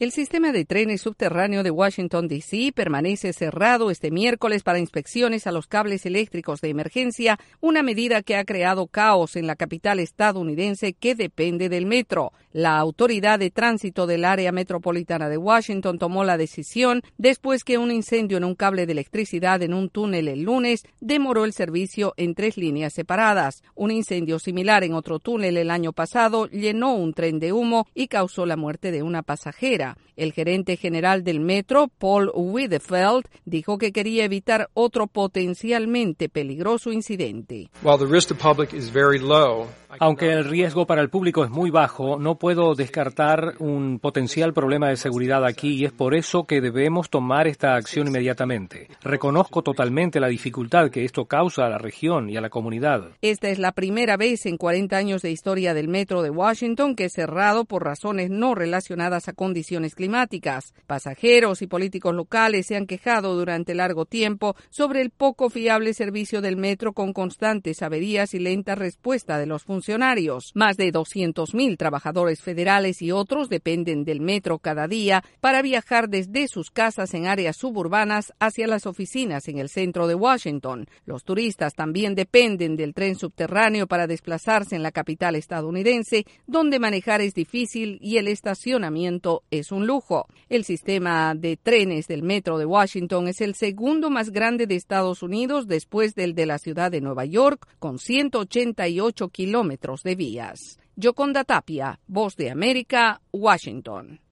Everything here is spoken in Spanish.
El sistema de trenes subterráneo de Washington, D.C. permanece cerrado este miércoles para inspecciones a los cables eléctricos de emergencia, una medida que ha creado caos en la capital estadounidense que depende del metro. La Autoridad de Tránsito del Área Metropolitana de Washington tomó la decisión después que un incendio en un cable de electricidad en un túnel el lunes demoró el servicio en 3 líneas separadas. Un incendio similar en otro túnel el año pasado llenó un tren de humo y causó la muerte de una pasajera. El gerente general del metro, Paul Wiedefeld, dijo que quería evitar otro potencialmente peligroso incidente. Aunque el riesgo para el público es muy bajo, no puedo descartar un potencial problema de seguridad aquí y es por eso que debemos tomar esta acción inmediatamente. Reconozco totalmente la dificultad que esto causa a la región y a la comunidad. Esta es la primera vez en 40 años de historia del metro de Washington que es cerrado por razones no relacionadas a condiciones climáticas. Pasajeros y políticos locales se han quejado durante largo tiempo sobre el poco fiable servicio del metro con constantes averías y lenta respuesta de los funcionarios. Más de 200,000 trabajadores federales y otros dependen del metro cada día para viajar desde sus casas en áreas suburbanas hacia las oficinas en el centro de Washington. Los turistas también dependen del tren subterráneo para desplazarse en la capital estadounidense, donde manejar es difícil y el estacionamiento es un lujo. El sistema de trenes del metro de Washington es el segundo más grande de Estados Unidos después del de la ciudad de Nueva York, con 188 kilómetros de vías. Yoconda Tapia, Voz de América, Washington.